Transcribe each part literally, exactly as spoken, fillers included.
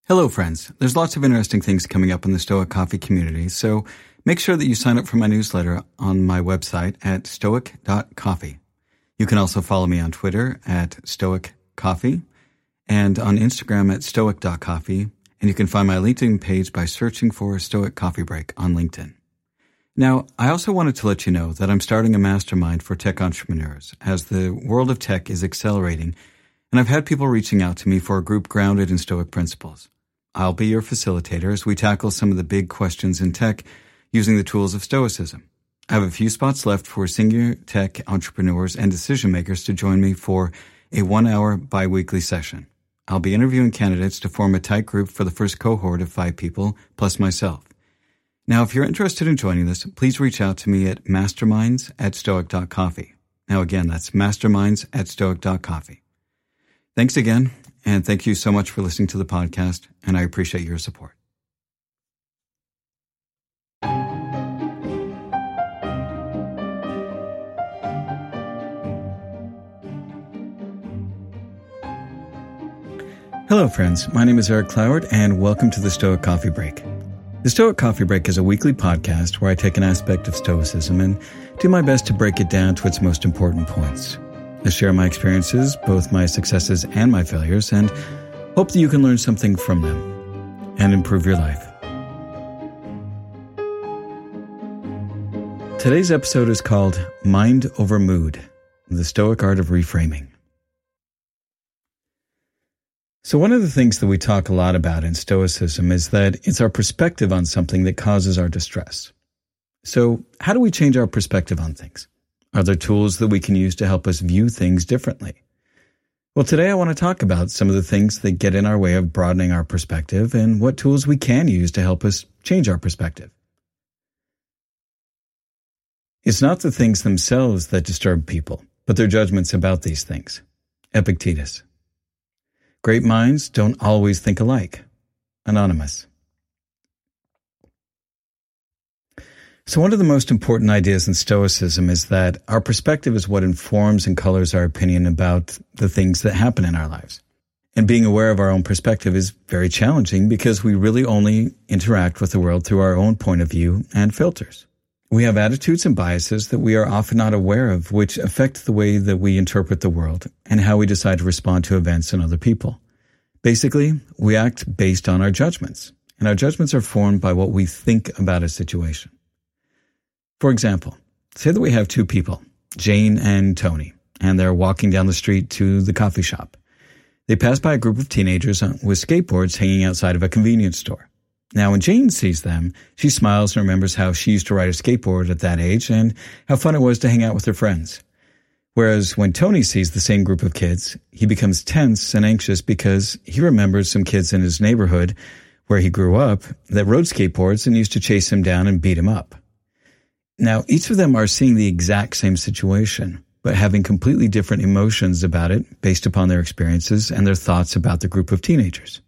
Hello, friends. There's lots of interesting things coming up in the Stoic Coffee community, so make sure that you sign up for my newsletter on my website at stoic dot coffee. You can also follow me on Twitter at stoic coffee and on Instagram at stoic dot coffee, and you can find my LinkedIn page by searching for Stoic Coffee Break on LinkedIn. Now, I also wanted to let you know that I'm starting a mastermind for tech entrepreneurs as the world of tech is accelerating, and I've had people reaching out to me for a group grounded in Stoic principles. I'll be your facilitator as we tackle some of the big questions in tech using the tools of Stoicism. I have a few spots left for senior tech entrepreneurs and decision makers to join me for a one-hour bi-weekly session. I'll be interviewing candidates to form a tight group for the first cohort of five people, plus myself. Now, if you're interested in joining this, please reach out to me at masterminds at stoic dot coffee. Now, again, that's masterminds at stoic dot coffee. Thanks again, and thank you so much for listening to the podcast, and I appreciate your support. Hello, friends. My name is Eric Cloward, and welcome to the Stoic Coffee Break. The Stoic Coffee Break is a weekly podcast where I take an aspect of Stoicism and do my best to break it down to its most important points. I share my experiences, both my successes and my failures, and hope that you can learn something from them and improve your life. Today's episode is called Mind Over Mood, the Stoic Art of Reframing. So one of the things that we talk a lot about in Stoicism is that it's our perspective on something that causes our distress. So how do we change our perspective on things? Are there tools that we can use to help us view things differently? Well, today I want to talk about some of the things that get in our way of broadening our perspective and what tools we can use to help us change our perspective. It's not the things themselves that disturb people, but their judgments about these things. Epictetus. Great minds don't always think alike. Anonymous. So one of the most important ideas in Stoicism is that our perspective is what informs and colors our opinion about the things that happen in our lives. And being aware of our own perspective is very challenging because we really only interact with the world through our own point of view and filters. We have attitudes and biases that we are often not aware of, which affect the way that we interpret the world and how we decide to respond to events and other people. Basically, we act based on our judgments, and our judgments are formed by what we think about a situation. For example, say that we have two people, Jane and Tony, and they're walking down the street to the coffee shop. They pass by a group of teenagers with skateboards hanging outside of a convenience store. Now, when Jane sees them, she smiles and remembers how she used to ride a skateboard at that age and how fun it was to hang out with her friends. Whereas when Tony sees the same group of kids, he becomes tense and anxious because he remembers some kids in his neighborhood where he grew up that rode skateboards and used to chase him down and beat him up. Now, each of them are seeing the exact same situation, but having completely different emotions about it based upon their experiences and their thoughts about the group of teenagers.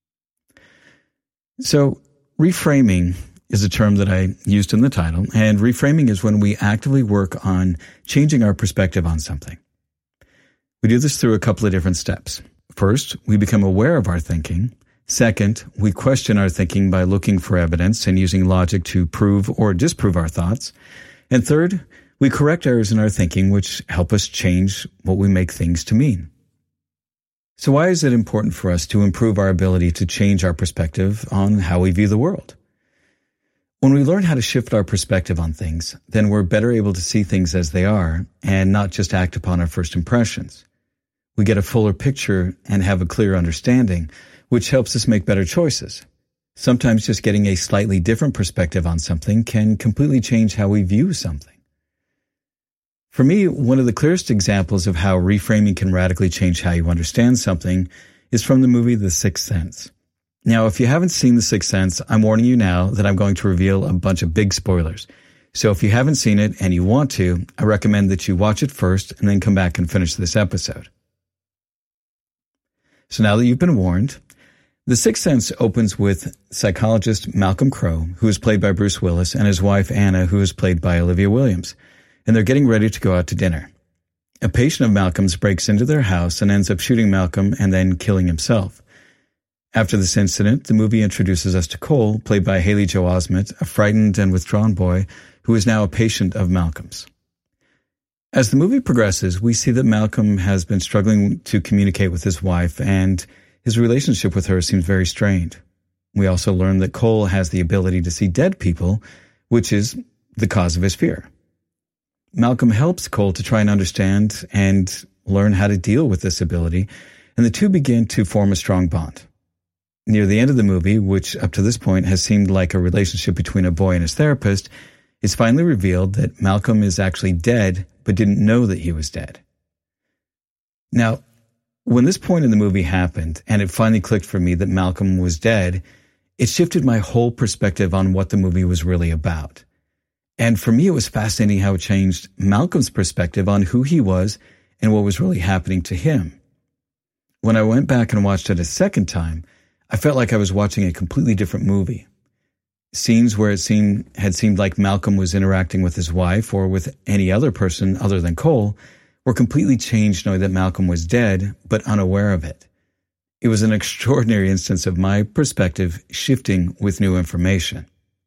So, reframing is a term that I used in the title, and reframing is when we actively work on changing our perspective on something. We do this through a couple of different steps. First, we become aware of our thinking. Second, we question our thinking by looking for evidence and using logic to prove or disprove our thoughts. And third, we correct errors in our thinking, which help us change what we make things to mean. So why is it important for us to improve our ability to change our perspective on how we view the world? When we learn how to shift our perspective on things, then we're better able to see things as they are and not just act upon our first impressions. We get a fuller picture and have a clear understanding, which helps us make better choices. Sometimes just getting a slightly different perspective on something can completely change how we view something. For me, one of the clearest examples of how reframing can radically change how you understand something is from the movie The Sixth Sense. Now, if you haven't seen The Sixth Sense, I'm warning you now that I'm going to reveal a bunch of big spoilers. So if you haven't seen it and you want to, I recommend that you watch it first and then come back and finish this episode. So now that you've been warned, The Sixth Sense opens with psychologist Malcolm Crowe, who is played by Bruce Willis, and his wife Anna, who is played by Olivia Williams, and they're getting ready to go out to dinner. A patient of Malcolm's breaks into their house and ends up shooting Malcolm and then killing himself. After this incident, the movie introduces us to Cole, played by Haley Joel Osment, a frightened and withdrawn boy who is now a patient of Malcolm's. As the movie progresses, we see that Malcolm has been struggling to communicate with his wife, and his relationship with her seems very strained. We also learn that Cole has the ability to see dead people, which is the cause of his fear. Malcolm helps Cole to try and understand and learn how to deal with this ability, and the two begin to form a strong bond. Near the end of the movie, which up to this point has seemed like a relationship between a boy and his therapist, it's finally revealed that Malcolm is actually dead, but didn't know that he was dead. Now, when this point in the movie happened, and it finally clicked for me that Malcolm was dead, it shifted my whole perspective on what the movie was really about. And for me, it was fascinating how it changed Malcolm's perspective on who he was and what was really happening to him. When I went back and watched it a second time, I felt like I was watching a completely different movie. Scenes where it seemed had seemed like Malcolm was interacting with his wife or with any other person other than Cole were completely changed knowing that Malcolm was dead, but unaware of it. It was an extraordinary instance of my perspective shifting with new information.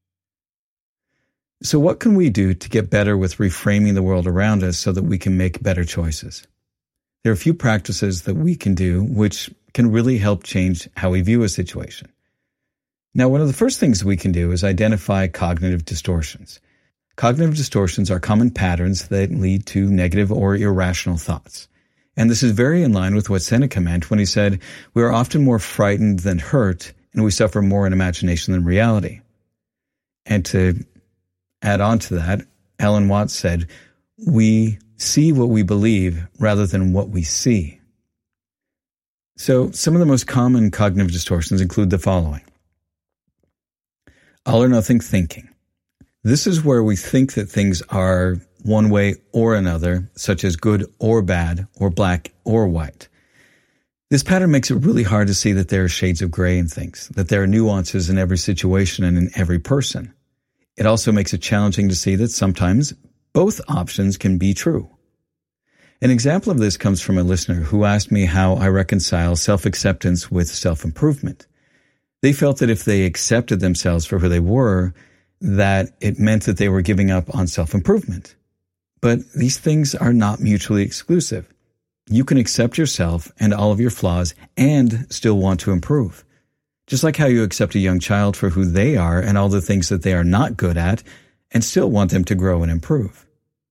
So what can we do to get better with reframing the world around us so that we can make better choices? There are a few practices that we can do which can really help change how we view a situation. Now, one of the first things we can do is identify cognitive distortions. Cognitive distortions are common patterns that lead to negative or irrational thoughts. And this is very in line with what Seneca meant when he said, "We are often more frightened than hurt, and we suffer more in imagination than reality." And to add on to that, Alan Watts said, "We see what we believe rather than what we see." So some of the most common cognitive distortions include the following. All or nothing thinking. This is where we think that things are one way or another, such as good or bad, or black or white. This pattern makes it really hard to see that there are shades of gray in things, that there are nuances in every situation and in every person. It also makes it challenging to see that sometimes both options can be true. An example of this comes from a listener who asked me how I reconcile self-acceptance with self-improvement. They felt that if they accepted themselves for who they were, that it meant that they were giving up on self-improvement. But these things are not mutually exclusive. You can accept yourself and all of your flaws and still want to improve. Just like how you accept a young child for who they are and all the things that they are not good at and still want them to grow and improve.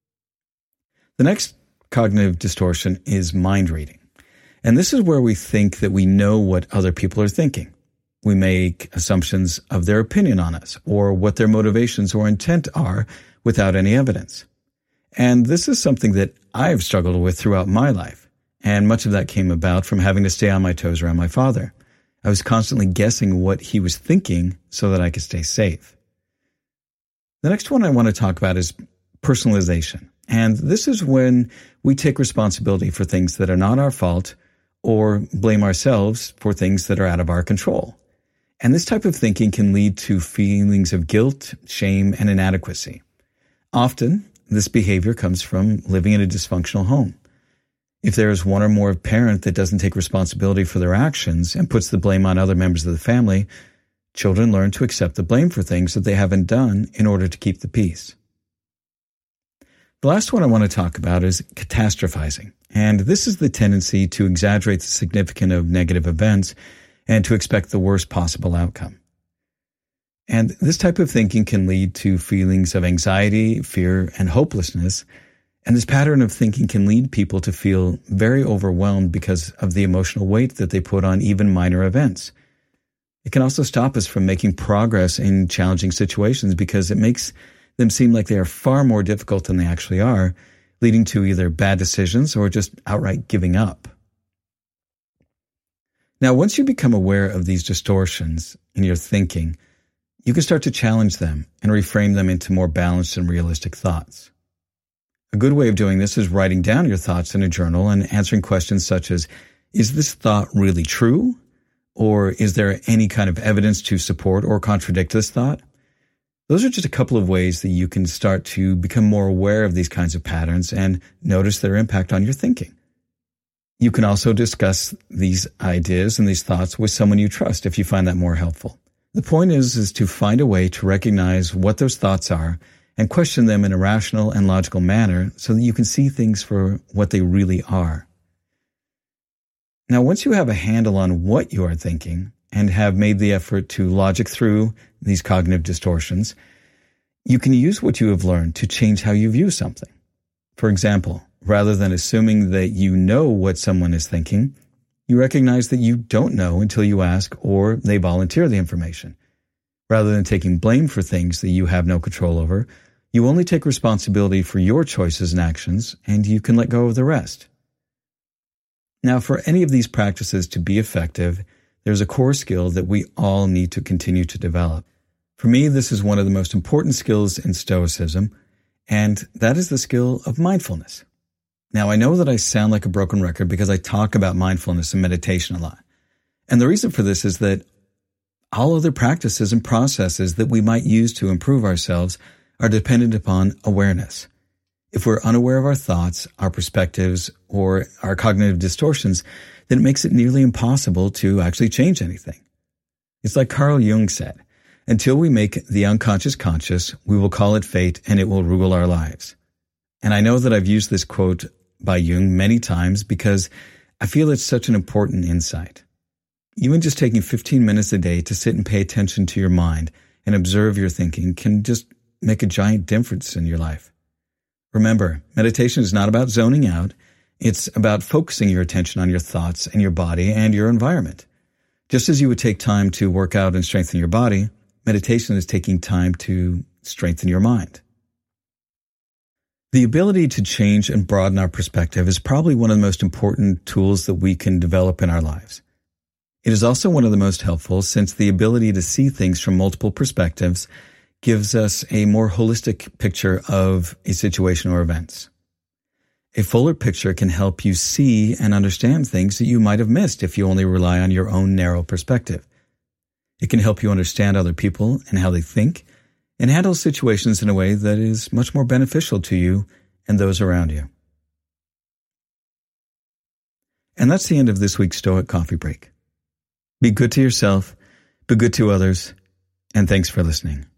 The next cognitive distortion is mind reading. And this is where we think that we know what other people are thinking. We make assumptions of their opinion on us or what their motivations or intent are without any evidence. And this is something that I've struggled with throughout my life. And much of that came about from having to stay on my toes around my father. I was constantly guessing what he was thinking so that I could stay safe. The next one I want to talk about is personalization. And this is when we take responsibility for things that are not our fault or blame ourselves for things that are out of our control. And this type of thinking can lead to feelings of guilt, shame, and inadequacy. Often, this behavior comes from living in a dysfunctional home. If there is one or more parent that doesn't take responsibility for their actions and puts the blame on other members of the family, children learn to accept the blame for things that they haven't done in order to keep the peace. The last one I want to talk about is catastrophizing. And this is the tendency to exaggerate the significance of negative events and to expect the worst possible outcome. And this type of thinking can lead to feelings of anxiety, fear, and hopelessness. And this pattern of thinking can lead people to feel very overwhelmed because of the emotional weight that they put on even minor events. It can also stop us from making progress in challenging situations because it makes them seem like they are far more difficult than they actually are, leading to either bad decisions or just outright giving up. Now, once you become aware of these distortions in your thinking, you can start to challenge them and reframe them into more balanced and realistic thoughts. A good way of doing this is writing down your thoughts in a journal and answering questions such as, is this thought really true? Or is there any kind of evidence to support or contradict this thought? Those are just a couple of ways that you can start to become more aware of these kinds of patterns and notice their impact on your thinking. You can also discuss these ideas and these thoughts with someone you trust if you find that more helpful. The point is, is to find a way to recognize what those thoughts are and question them in a rational and logical manner so that you can see things for what they really are. Now, once you have a handle on what you are thinking and have made the effort to logic through these cognitive distortions, you can use what you have learned to change how you view something. For example, rather than assuming that you know what someone is thinking, you recognize that you don't know until you ask or they volunteer the information. Rather than taking blame for things that you have no control over, you only take responsibility for your choices and actions, and you can let go of the rest. Now, for any of these practices to be effective, there's a core skill that we all need to continue to develop. For me, this is one of the most important skills in Stoicism, and that is the skill of mindfulness. Now, I know that I sound like a broken record because I talk about mindfulness and meditation a lot. And the reason for this is that all other practices and processes that we might use to improve ourselves are dependent upon awareness. If we're unaware of our thoughts, our perspectives, or our cognitive distortions, then it makes it nearly impossible to actually change anything. It's like Carl Jung said, until we make the unconscious conscious, we will call it fate and it will rule our lives. And I know that I've used this quote by Jung many times because I feel it's such an important insight. Even just taking fifteen minutes a day to sit and pay attention to your mind and observe your thinking can just make a giant difference in your life. Remember, meditation is not about zoning out. It's about focusing your attention on your thoughts and your body and your environment. Just as you would take time to work out and strengthen your body, meditation is taking time to strengthen your mind. The ability to change and broaden our perspective is probably one of the most important tools that we can develop in our lives. It is also one of the most helpful since the ability to see things from multiple perspectives gives us a more holistic picture of a situation or events. A fuller picture can help you see and understand things that you might have missed if you only rely on your own narrow perspective. It can help you understand other people and how they think and handle situations in a way that is much more beneficial to you and those around you. And that's the end of this week's Stoic Coffee Break. Be good to yourself, be good to others, and thanks for listening.